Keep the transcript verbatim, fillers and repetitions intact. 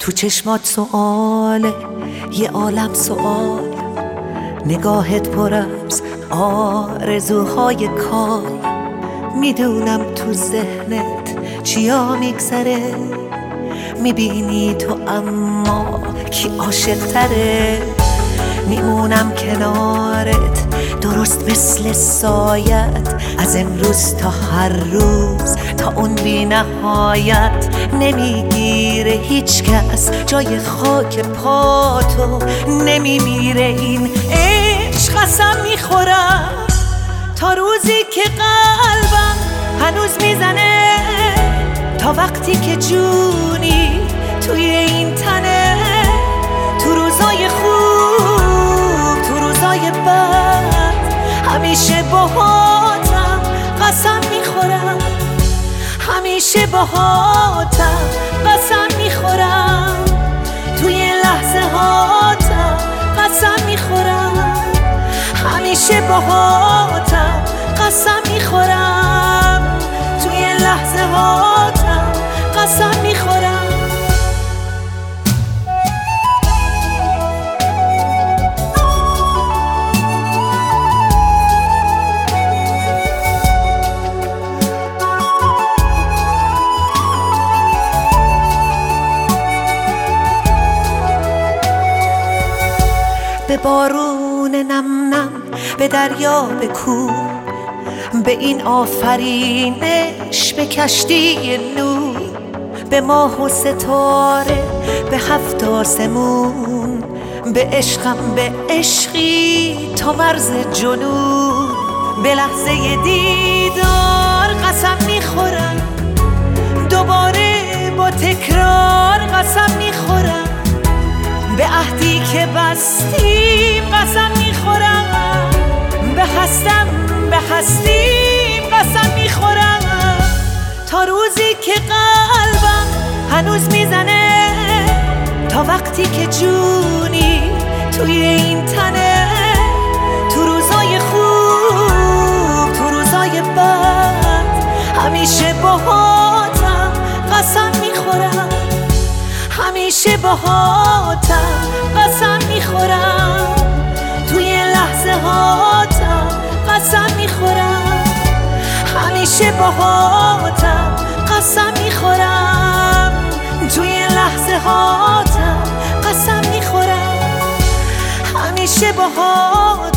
تو چشمات سؤاله یه عالم سؤال، نگاهت پر از آرزوهای کال. میدونم تو ذهنت چیا میگذره، میبینی تو اما کی عاشق تره. میمونم کنارت درست مثل سایت، از امروز تا هر روز تا اون بی نهایت. نمیگیره هیچ کس جای خاک پاتو، نمیمیره این عشق. قسم میخورم تا روزی که قلبم هنوز میزنه، تا وقتی که جونی توی این تنه. تو روزای خوب تو روزای بد همیشه باهاتم، قسم میخورم همیشه باهاتم، قسم میخورم توی لحظه هاتم، قسم میخورم همیشه باهاتم، قسم میخورم توی لحظه هاتم، قسم میخورم. به بارون نم نم، به دریا، به کوه، به این آفرینش، به کشتی نور، به ماه و ستاره، به هفت آسمون، به عشقم، به عشقی تا مرز جنون. به لحظه دیدار قسم میخورم، دوباره با تکرار قسم میخورم. به عهدی که بستیم قسم میخورم، به هستم به هستیم قسم میخورم. تا روزی که قلبم هنوز میزنه، تا وقتی که جونی توی این تنه. تو روزای خوب تو روزای بد همیشه باهاتم، قسم میخورم همیشه باهاتم، قسم میخورم توی لحظه هاتم، قسم میخورم همیشه باهاتم، قسم میخورم توی لحظه هاتم، قسم میخورم همیشه باهاتم.